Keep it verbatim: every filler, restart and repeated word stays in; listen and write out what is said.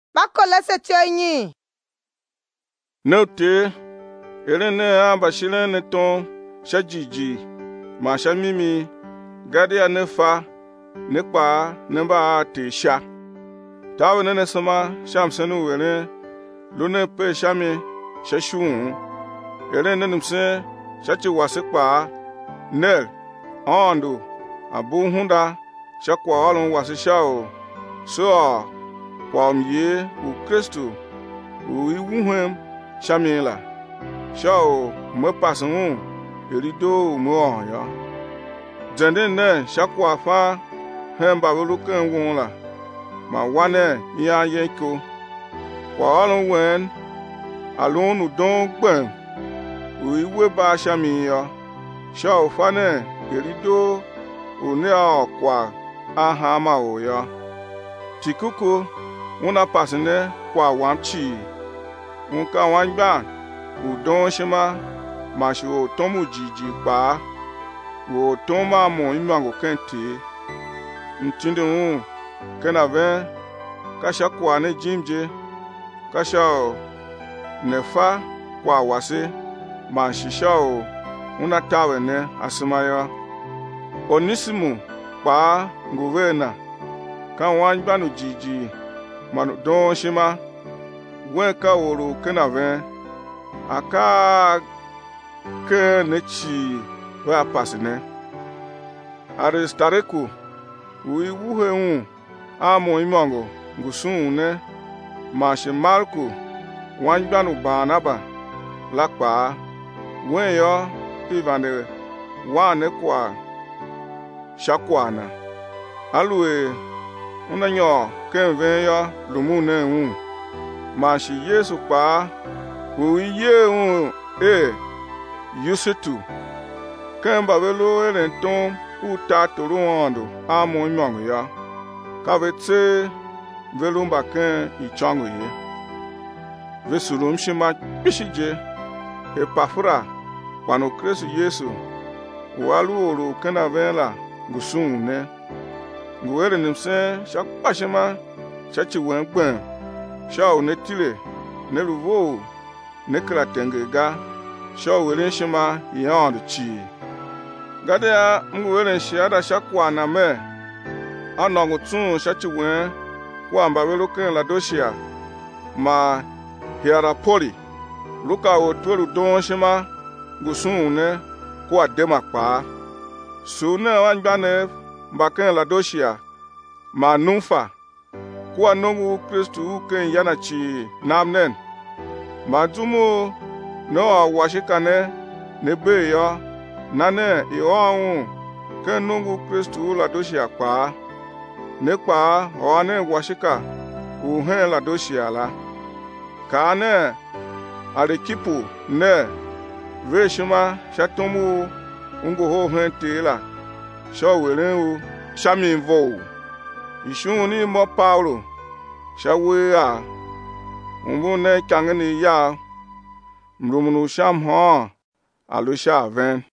Bakolese tienyi. Note, elene abashile neton, shajiji, ma shamimi, gadia nefa, nekpa, nemba tesha. Tawe nene sama, shamsenu wele, lune pe shami, shashun. Elene numse, shachi wasekpa, nel, ando, abu hunda, shakwa walon wasishao, so, kwa mye, u Kristo, u iwuhem, shamila, shao, me pasun, erido, mo ya. Jende ne, shakwa fa, hemba veluken wonla, ma wane, ya yenko, kwa walon wen, alon u don gben, u iwe ba shamia, shao fane, erido, u ne a kwa, ahama o ya. Tikuku, una pasine kwa wamchi, unka wangba, udon shema, mashi o tomu jiji pa, o toma mo imango kente, mtinde un, kena ven, kasha kwa ne jimje, kasha nefa kwa wase, mashi shao, una tawe ne asimaya, onisimu, pa, nguvena, kan wangba no jiji, manu don shema, wen ka woro kena ven, aka ke nechi wa pasine. Aristareko, ui wuhe un, amo imango, ngusun ne, mashi Marko, wanjbanu banaba, lakpa, wen yo, ivande, wane kwa, shakwana. Alue, unanyo, ken ven yo, lumune un, mashi Yesu pa, ui ye un, e, yusitu, ken babelo elenton, uta toro ando, amo imango ya, kavetse, velumba ken ichango ye. Vesulum shima bishije, e pafura, kwano Kristo Yesu, walu oro kena venla, gusun ne, nguwere nimse, shakpa shima, shachi wenkwen, shao netile, neluvo, nekla tengega, shao welen shima, yand chi. Gadea, nguwere shiada shakwa na me, anongo tun shachi wen, kwa mbawelo ken la doshia, ma Hierapoli, luka o twelu don shima, gusun ne, kwa dema pa. Sune wanjbane, mbaken la doshia, ma numfa, kwa nongu Kristu ken yanachi namnen. Ma dumo, no a washikane, nebe ya, nane iwaun, ken nongu Kristu la doshia pa. Nekpa, oane washika, uhen la doshia la. Kane, Arikipu, ne, veshima, shatomu, ungo ho hente la, shawelen u, shamin vo, ishuni mo Paulo, shawe a, ungo ne kangeni ya, mrumunu sham ha, alusha ven.